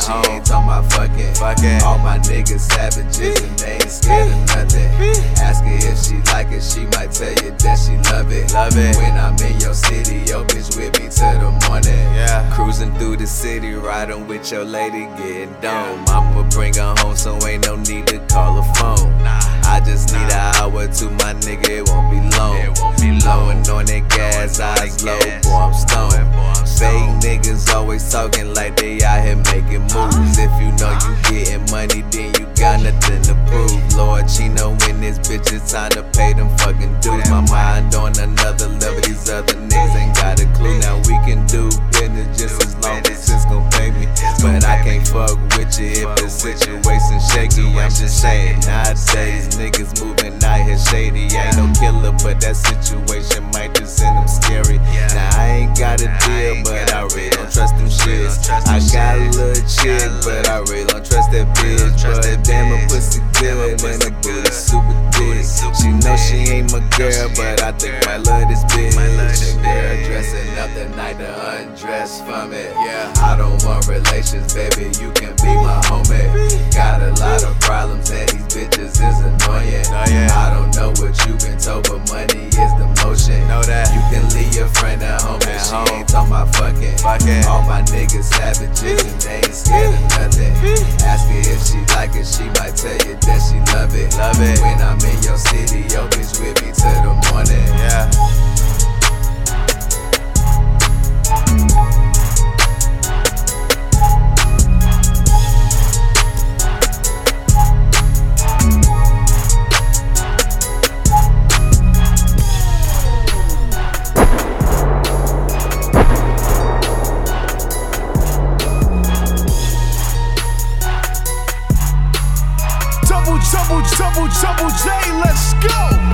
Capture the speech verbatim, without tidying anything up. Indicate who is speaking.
Speaker 1: She
Speaker 2: home.
Speaker 1: ain't talking about fucking.
Speaker 2: Fucking.
Speaker 1: All my niggas savages and they ain't scared of nothing. Ask her if she like it, she might tell you that she love it.
Speaker 2: Love it.
Speaker 1: When I'm in your city, your bitch with me till the morning.
Speaker 2: Yeah.
Speaker 1: Cruising through the city, riding with your lady, getting dome. I'ma bring her home, so ain't no need to call her phone. I just need an hour to my nigga, it won't be long. Blowing on that gas, eyes low, boy, I'm stoned. Fake niggas always talking like they out here making moves. If you know you getting money, then you got nothing to prove. Lord Chino, when this bitch is time to pay them fucking dues. My mind on another level, these other niggas ain't got a clue. Now we can do business just as long as it's gon' pay me. But I can't fuck with you if the situation shaky. I'm just saying, nowadays niggas moving out here shady. Ain't no killer, but that situation might just send them scary. Now I ain't got a deal, but I really don't trust them shits. I got a little chick, but I really don't trust that bitch. But damn, a pussy good and a booty super thick. She know she ain't my girl, but I think I love this bitch. Girl dressing up the night to undress from it. Yeah, I don't want relations, baby, you can be my homie. Got a lot of problems and these bitches is annoying. I don't know what you've been told, but money is the motion.
Speaker 2: Know that.
Speaker 1: You can leave your friend at home, and she ain't talking about fucking.
Speaker 2: Fucking.
Speaker 1: All my niggas savages and they ain't scared of nothing. Ask her if she like it, she might tell you that she love it.
Speaker 2: Love it.
Speaker 1: When I'm in your city, your bitch with me till the morning.
Speaker 2: Yeah.
Speaker 3: Double, double, double, double J, let's go!